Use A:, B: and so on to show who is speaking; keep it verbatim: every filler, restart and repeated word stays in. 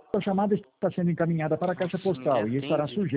A: A chamada está sendo encaminhada para a caixa postal e estará sujeita